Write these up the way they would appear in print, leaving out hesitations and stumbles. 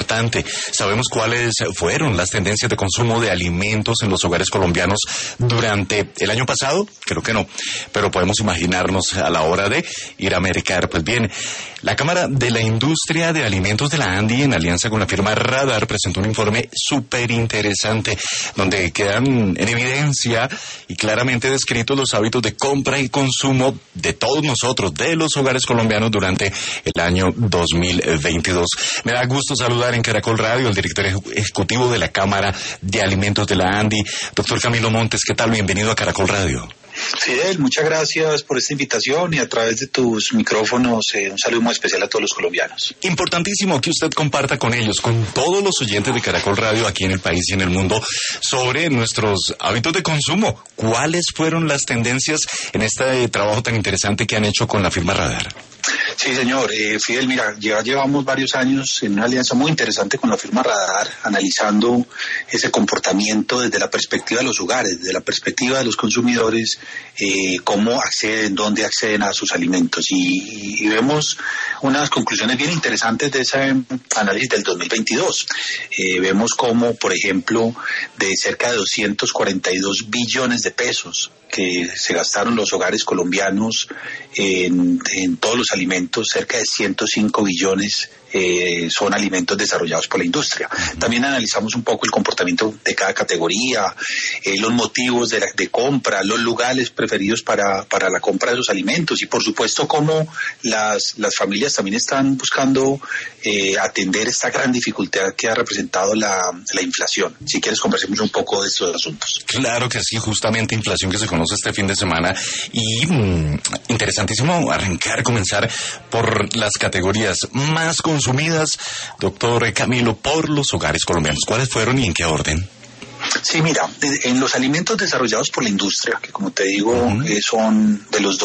importante. ¿Sabemos cuáles fueron las tendencias de consumo de alimentos en los hogares colombianos durante el año pasado? Creo que no, pero podemos imaginarnos a la hora de ir a mercar. Pues bien, la Cámara de la Industria de Alimentos de la ANDI, en alianza con la firma Radar, presentó un informe súper interesante, donde quedan en evidencia y claramente descritos los hábitos de compra y consumo de todos nosotros, de los hogares colombianos durante el año 2022. Me da gusto saludar en Caracol Radio al director ejecutivo de la Cámara de Alimentos de la ANDI, doctor Camilo Montes. ¿Qué tal? Bienvenido a Caracol Radio. Fidel, muchas gracias por esta invitación y a través de tus micrófonos un saludo muy especial a todos los colombianos. Importantísimo que usted comparta con ellos, con todos los oyentes de Caracol Radio aquí en el país y en el mundo, sobre nuestros hábitos de consumo. ¿Cuáles fueron las tendencias en este trabajo tan interesante que han hecho con la firma Radar? Sí, señor. Fidel, mira, ya llevamos varios años en una alianza muy interesante con la firma Radar, analizando ese comportamiento desde la perspectiva de los hogares, desde la perspectiva de los consumidores, cómo acceden, dónde acceden a sus alimentos. Y vemos unas conclusiones bien interesantes de ese análisis del 2022. Vemos cómo, por ejemplo, de cerca de 242 billones de pesos que se gastaron los hogares colombianos en todos los alimentos, cerca de 105 billones son alimentos desarrollados por la industria. También analizamos un poco el comportamiento de cada categoría, los motivos de compra, los lugares preferidos para la compra de esos alimentos y por supuesto cómo las familias también están buscando atender esta gran dificultad que ha representado la inflación. Si quieres conversemos un poco de estos asuntos. Claro que sí, justamente inflación que se conoce este fin de semana y interesantísimo comenzar por las categorías más consumidas, doctor Camilo, por los hogares colombianos. ¿Cuáles fueron y en qué orden? Sí, mira, en los alimentos desarrollados por la industria, que como te digo, son de los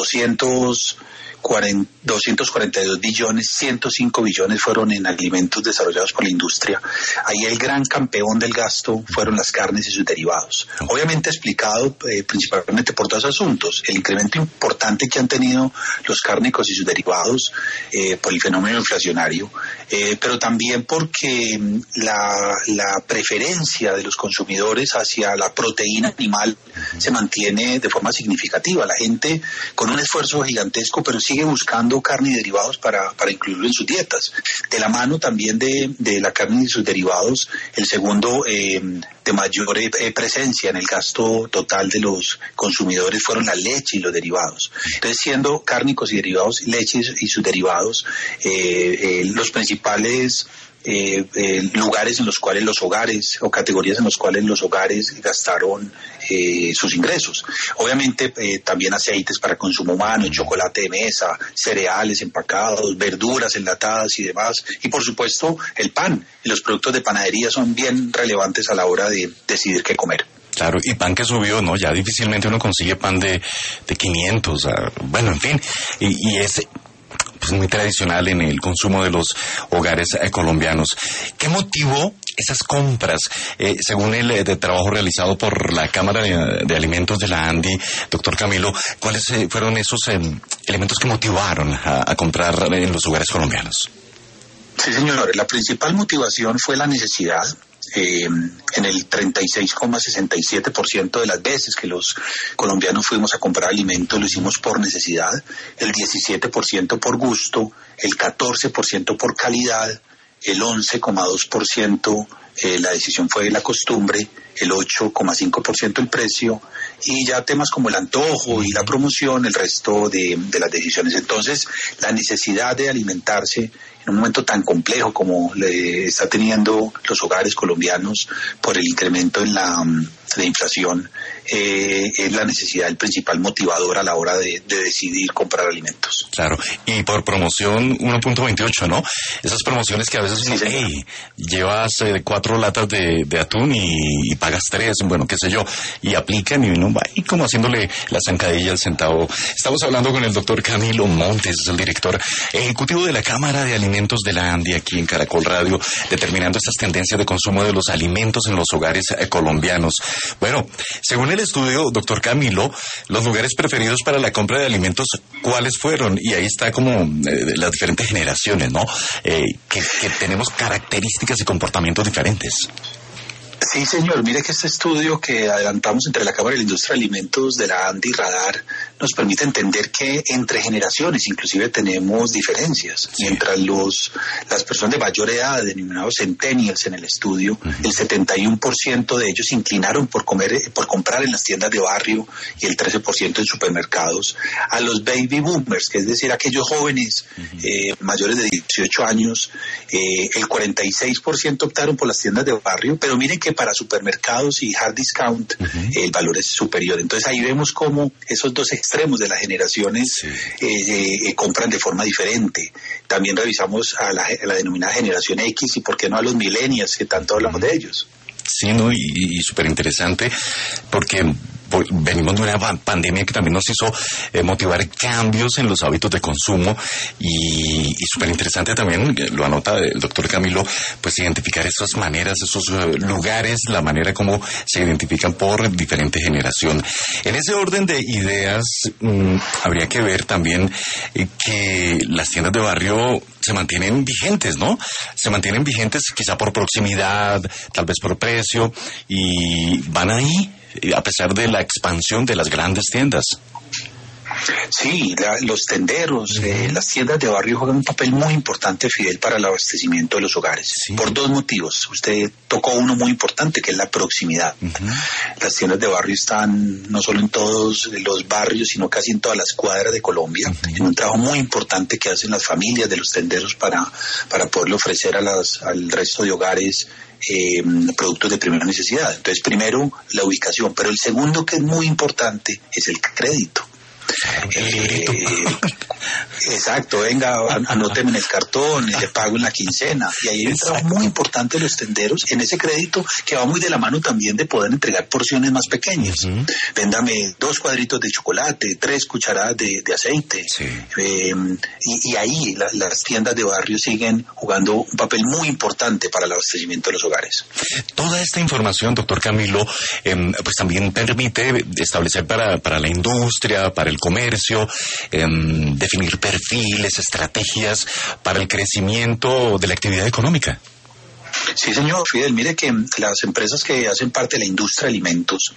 242 billones, 105 billones fueron en alimentos desarrollados por la industria. Ahí el gran campeón del gasto fueron las carnes y sus derivados. Obviamente explicado principalmente por dos asuntos. El incremento importante que han tenido los cárnicos y sus derivados por el fenómeno inflacionario, pero también porque la preferencia de los consumidores hacia la proteína animal se mantiene de forma significativa. La gente con un esfuerzo gigantesco, pero sigue buscando carne y derivados para incluirlo en sus dietas. De la mano también de la carne y sus derivados, el segundo de mayor presencia en el gasto total de los consumidores fueron la leche y los derivados. Entonces, siendo cárnicos y derivados, leches y sus derivados, los principales lugares en los cuales los hogares o categorías en los cuales los hogares gastaron sus ingresos. Obviamente también aceites para consumo humano, chocolate de mesa, cereales empacados, verduras enlatadas y demás. Y por supuesto el pan y los productos de panadería son bien relevantes a la hora de decidir qué comer. Claro, y pan que subió, ¿no? Ya difícilmente uno consigue pan de 500, bueno, en fin, y es pues muy tradicional en el consumo de los hogares colombianos. ¿Qué motivó esas compras? Según el de trabajo realizado por la Cámara de Alimentos de la ANDI, doctor Camilo, ¿cuáles fueron esos elementos que motivaron a comprar en los hogares colombianos? Sí, señor. La principal motivación fue la necesidad. En el 36,67% de las veces que los colombianos fuimos a comprar alimentos lo hicimos por necesidad, el 17% por gusto, el 14% por calidad, el 11,2% la decisión fue de la costumbre, el 8,5% el precio y ya temas como el antojo y la promoción, el resto de las decisiones. Entonces, la necesidad de alimentarse en un momento tan complejo como le está teniendo los hogares colombianos por el incremento en la inflación, es la necesidad, el principal motivador a la hora de decidir comprar alimentos. Claro, y por promoción 1.28, ¿no? Esas promociones que a veces uno, sí, llevas 4 latas de atún y pagas 3, bueno, qué sé yo, y aplican y uno va ahí como haciéndole la zancadilla al centavo. Estamos hablando con el doctor Camilo Montes, es el director ejecutivo de la Cámara de Alimentos de la ANDI aquí en Caracol Radio, determinando estas tendencias de consumo de los alimentos en los hogares colombianos. Bueno, según el estudio, doctor Camilo, los lugares preferidos para la compra de alimentos, ¿cuáles fueron? Y ahí está como las diferentes generaciones, ¿no? Que tenemos características y comportamientos diferentes. Sí, señor. Mire que este estudio que adelantamos entre la Cámara de la Industria de Alimentos de la ANDI y Radar nos permite entender que entre generaciones inclusive tenemos diferencias. Sí. Mientras las personas de mayor edad, denominados centennials en el estudio, el 71% de ellos se inclinaron por comprar en las tiendas de barrio y el 13% en supermercados. A los baby boomers, que es decir, aquellos jóvenes mayores de 18 años, el 46% optaron por las tiendas de barrio, pero miren que para supermercados y hard discount el valor es superior. Entonces ahí vemos cómo esos dos extremos de las generaciones compran de forma diferente. También revisamos a la denominada generación X y por qué no a los millennials, que tanto hablamos de ellos. Sí, ¿no? Y súper interesante porque venimos de una pandemia que también nos hizo motivar cambios en los hábitos de consumo y súper interesante también, lo anota el doctor Camilo, pues identificar esas maneras, esos lugares, la manera como se identifican por diferente generación. En ese orden de ideas, habría que ver también que las tiendas de barrio se mantienen vigentes, ¿no? Se mantienen vigentes quizá por proximidad, tal vez por precio, y van ahí a pesar de la expansión de las grandes tiendas. Sí, los tenderos, las tiendas de barrio juegan un papel muy importante, Fidel, para el abastecimiento de los hogares, por dos motivos. Usted tocó uno muy importante, que es la proximidad. Las tiendas de barrio están no solo en todos los barrios, sino casi en todas las cuadras de Colombia, en un trabajo muy importante que hacen las familias de los tenderos para poderle ofrecer al resto de hogares productos de primera necesidad. Entonces, primero, la ubicación, pero el segundo, que es muy importante, es el crédito. Exacto, venga, anóteme en el cartón, le pago en la quincena, y ahí hay un trabajo muy importante de los tenderos en ese crédito que va muy de la mano también de poder entregar porciones más pequeñas. Véndame 2 cuadritos de chocolate, 3 cucharadas de aceite, y ahí las tiendas de barrio siguen jugando un papel muy importante para el abastecimiento de los hogares. Toda esta información, doctor Camilo, pues también permite establecer para la industria, para el comercio, definir perfiles, estrategias para el crecimiento de la actividad económica. Sí, señor Fidel, mire que las empresas que hacen parte de la industria de alimentos,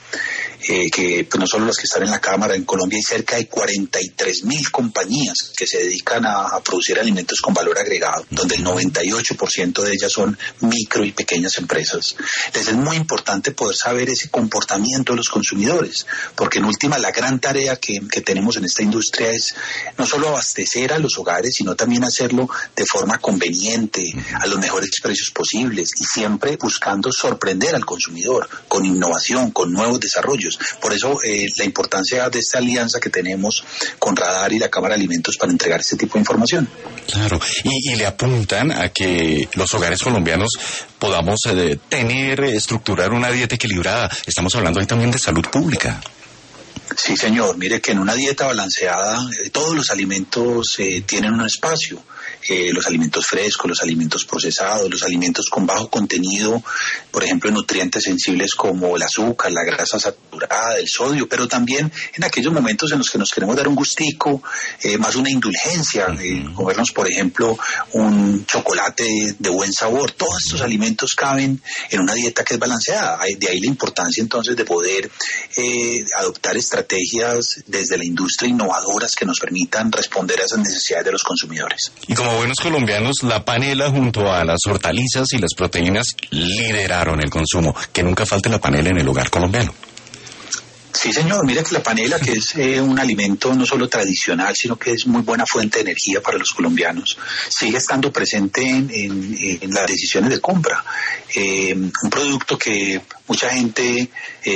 que pues no solo las que están en la Cámara, en Colombia hay cerca de 43.000 compañías que se dedican a producir alimentos con valor agregado, donde el 98% de ellas son micro y pequeñas empresas. Les es muy importante poder saber ese comportamiento de los consumidores, porque en última la gran tarea que tenemos en esta industria es no solo abastecer a los hogares, sino también hacerlo de forma conveniente, a los mejores precios posibles, y siempre buscando sorprender al consumidor con innovación, con nuevos desarrollos. Por eso la importancia de esta alianza que tenemos con Radar y la Cámara de Alimentos para entregar este tipo de información. Claro, y le apuntan a que los hogares colombianos podamos estructurar una dieta equilibrada. Estamos hablando ahí también de salud pública. Sí, señor. Mire que en una dieta balanceada todos los alimentos tienen un espacio. Los alimentos frescos, los alimentos procesados, los alimentos con bajo contenido, por ejemplo, nutrientes sensibles como el azúcar, la grasa saturada, el sodio, pero también en aquellos momentos en los que nos queremos dar un gustico, más una indulgencia, comernos, por ejemplo, un chocolate de buen sabor. Todos estos alimentos caben en una dieta que es balanceada. De ahí la importancia entonces de poder adoptar estrategias desde la industria innovadoras que nos permitan responder a esas necesidades de los consumidores. Y como buenos colombianos, la panela junto a las hortalizas y las proteínas lideraron el consumo. Que nunca falte la panela en el hogar colombiano. Sí, señor. Mira que la panela, que es un alimento no solo tradicional, sino que es muy buena fuente de energía para los colombianos, sigue estando presente en las decisiones de compra. Un producto que mucha gente,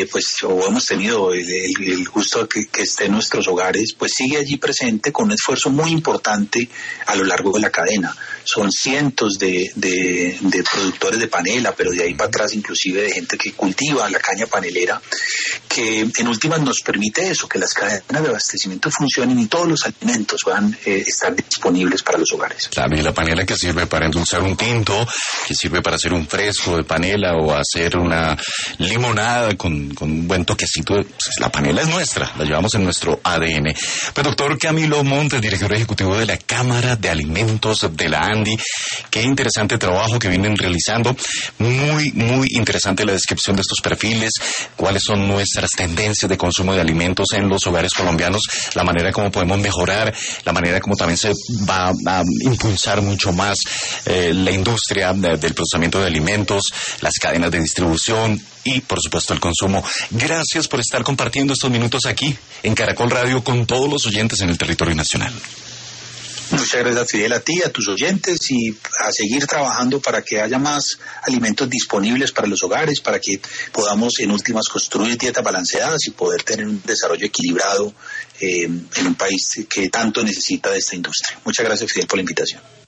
o hemos tenido el gusto de que esté en nuestros hogares, pues sigue allí presente con un esfuerzo muy importante a lo largo de la cadena. Son cientos de productores de panela, pero de ahí para atrás inclusive de gente que cultiva la caña panelera, que en últimas nos permite eso, que las cadenas de abastecimiento funcionen y todos los alimentos puedan estar disponibles para los hogares. Claro, y la panela que sirve para endulzar un tinto, que sirve para hacer un fresco de panela o hacer una limonada con un buen toquecito. Pues la panela es nuestra, la llevamos en nuestro ADN. Pues doctor Camilo Montes, director ejecutivo de la Cámara de Alimentos de la ANDI, qué interesante trabajo que vienen realizando. Muy, muy interesante la descripción de estos perfiles, cuáles son nuestras tendencias de consumo de alimentos en los hogares colombianos, la manera como podemos mejorar, la manera como también se va a impulsar mucho más la industria del procesamiento de alimentos, las cadenas de distribución y, por supuesto, el consumo. Gracias por estar compartiendo estos minutos aquí en Caracol Radio con todos los oyentes en el territorio nacional. Muchas gracias, Fidel, a ti, a tus oyentes, y a seguir trabajando para que haya más alimentos disponibles para los hogares, para que podamos, en últimas, construir dietas balanceadas y poder tener un desarrollo equilibrado en un país que tanto necesita de esta industria. Muchas gracias, Fidel, por la invitación.